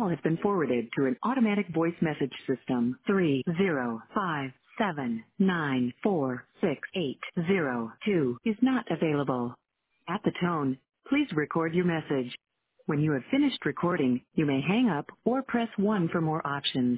call has been forwarded to an automatic voice message system. 30579468802 is not available. At the tone, please record your message. When you have finished recording, you may hang up or press 1 for more options.